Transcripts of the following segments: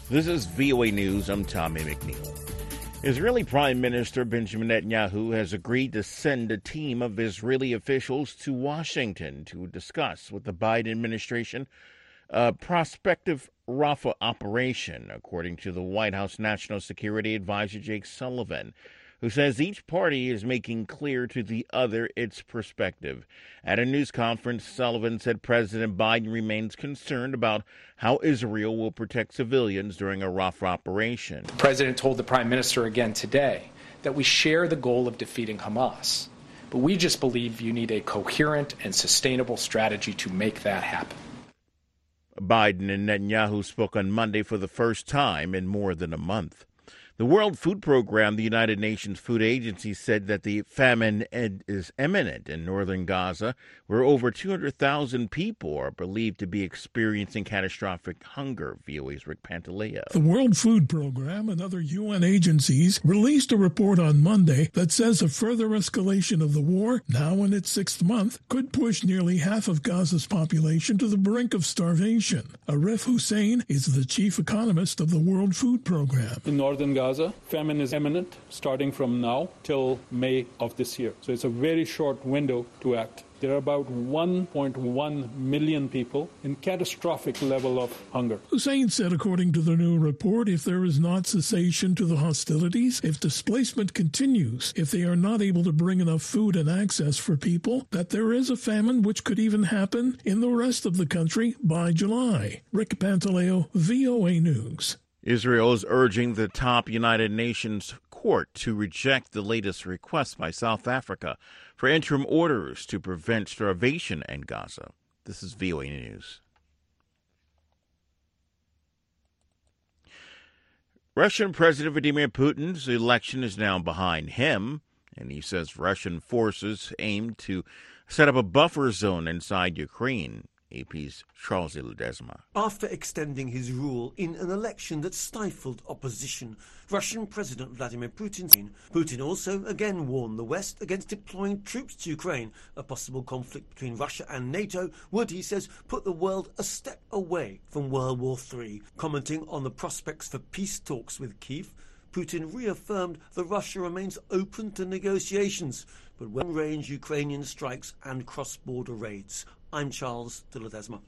This is VOA News. I'm Tommy McNeil. Israeli Prime Minister Benjamin Netanyahu has agreed to send a team of Israeli officials to Washington to discuss with the Biden administration a prospective Rafah operation, according to the White House National Security Advisor Jake Sullivan, who says each party is making clear to the other its perspective. At a news conference, Sullivan said President Biden remains concerned about how Israel will protect civilians during a Rafah operation. The president told the prime minister again today that we share the goal of defeating Hamas, but we just believe you need a coherent and sustainable strategy to make that happen. Biden and Netanyahu spoke on Monday for the first time in more than a month. The World Food Program, the United Nations Food Agency, said that the famine is imminent in northern Gaza, where over 200,000 people are believed to be experiencing catastrophic hunger. VOA's Rick Pantaleo. The World Food Program and other UN agencies released a report on Monday that says a further escalation of the war, now in its sixth month, could push nearly half of Gaza's population to the brink of starvation. Arif Hussein is the chief economist of the World Food Program. In northern Gaza, famine is imminent starting from now till May of this year. So it's a very short window to act. There are about 1.1 million people in catastrophic level of hunger. Hussein said, according to the new report, if there is not cessation to the hostilities, if displacement continues, if they are not able to bring enough food and access for people, that there is a famine which could even happen in the rest of the country by July. Rick Pantaleo, VOA News. Israel is urging the top United Nations court to reject the latest request by South Africa for interim orders to prevent starvation in Gaza. This is VOA News. Russian President Vladimir Putin's election is now behind him, and he says Russian forces aim to set up a buffer zone inside Ukraine. AP's Charles Ledesma. After extending his rule in an election that stifled opposition, Russian President Vladimir Putin also again warned the West against deploying troops to Ukraine. A possible conflict between Russia and NATO would, he says, put the world a step away from World War III. Commenting on the prospects for peace talks with Kyiv, Putin reaffirmed that Russia remains open to negotiations, but will range Ukrainian strikes and cross-border raids. I'm Charles de Ledesma.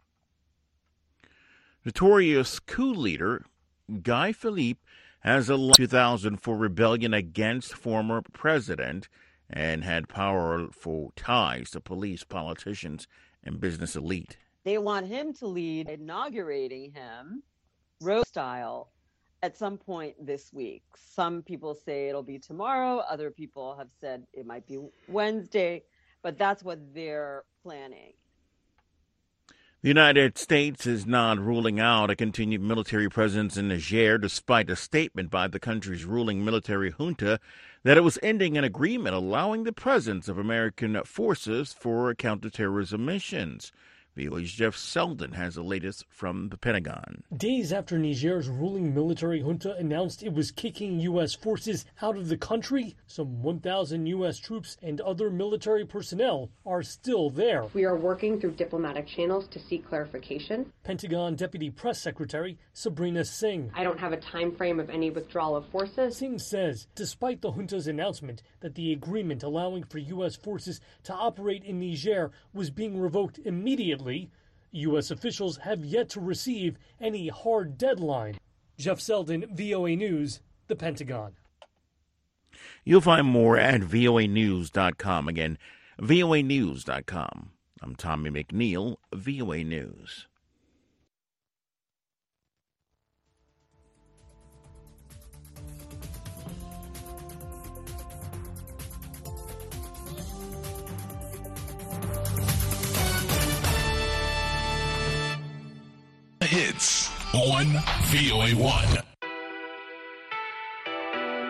Notorious coup leader Guy Philippe has a 2004 rebellion against former president and had powerful ties to police, politicians, and business elite. They want him to lead, inaugurating him, road style, at some point this week. Some people say it'll be tomorrow. Other people have said it might be Wednesday, but that's what they're planning. The United States is not ruling out a continued military presence in Niger, despite a statement by the country's ruling military junta that it was ending an agreement allowing the presence of American forces for counterterrorism missions. VOA's Jeff Selden has the latest from the Pentagon. Days after Niger's ruling military junta announced it was kicking U.S. forces out of the country, some 1,000 U.S. troops and other military personnel are still there. We are working through diplomatic channels to seek clarification. Pentagon Deputy Press Secretary Sabrina Singh. I don't have a time frame of any withdrawal of forces. Singh says, despite the junta's announcement that the agreement allowing for U.S. forces to operate in Niger was being revoked immediately, U.S. officials have yet to receive any hard deadline. Jeff Selden, VOA News, the Pentagon. You'll find more at voanews.com. Again, voanews.com. I'm Tommy McNeil, VOA News. Hits on VOA1.